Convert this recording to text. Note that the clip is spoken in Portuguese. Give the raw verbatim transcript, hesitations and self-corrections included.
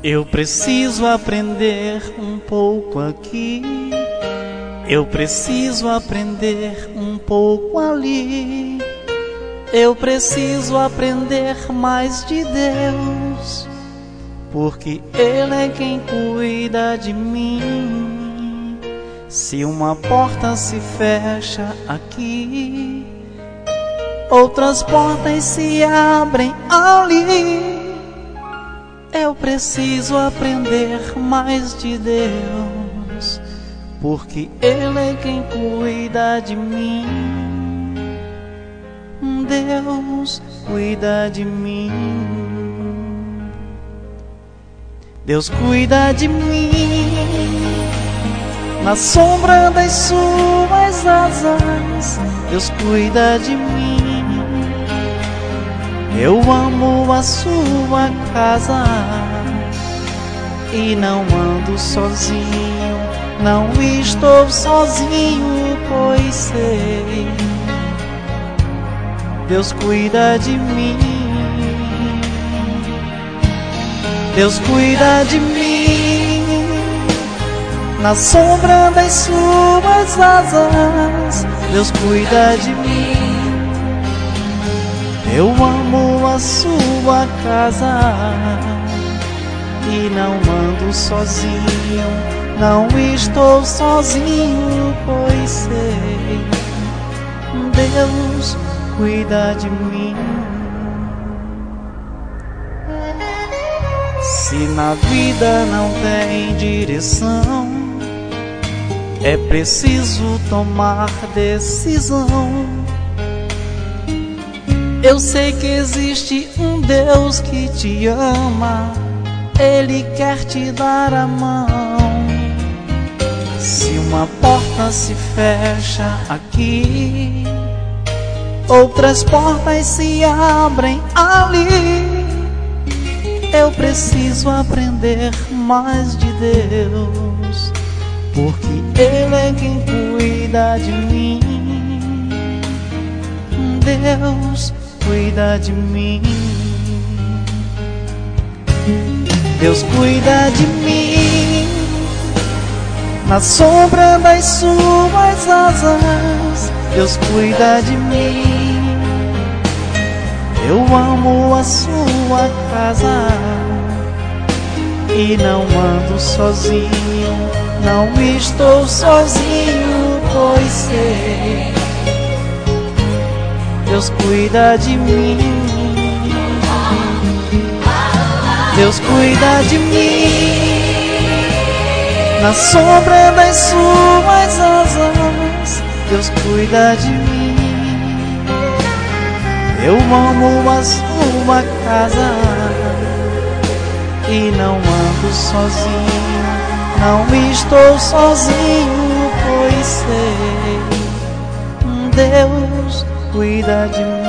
Eu preciso aprender um pouco aqui, eu preciso aprender um pouco ali. Eu preciso aprender mais de Deus, porque Ele é quem cuida de mim. Se uma porta se fecha aqui, outras portas se abrem ali. Eu preciso aprender mais de Deus, porque Ele é quem cuida de mim. Deus cuida de mim. Deus cuida de mim. Na sombra das suas asas, Deus cuida de mim. Eu amo a sua casa e não ando sozinho, não estou sozinho, pois sei, Deus cuida de mim. Deus cuida de mim. Na sombra das suas asas, Deus cuida de mim. Eu amo a sua casa e não ando sozinho, não estou sozinho, pois sei, Deus cuida de mim. Se na vida não tem direção, é preciso tomar decisão. Eu sei que existe um Deus que te ama, Ele quer te dar a mão. Se uma porta se fecha aqui, outras portas se abrem ali. Eu preciso aprender mais de Deus, porque Ele é quem cuida de mim. Deus cuida de mim. Deus cuida de mim. Na sombra das suas asas, Deus cuida de mim. Eu amo a sua casa e não ando sozinho, não estou sozinho, pois sei, Deus cuida de mim. Deus cuida de mim. Na sombra das suas asas, Deus cuida de mim. Eu amo a sua casa e não ando sozinho, não estou sozinho, pois sei, Deus cuida de mim.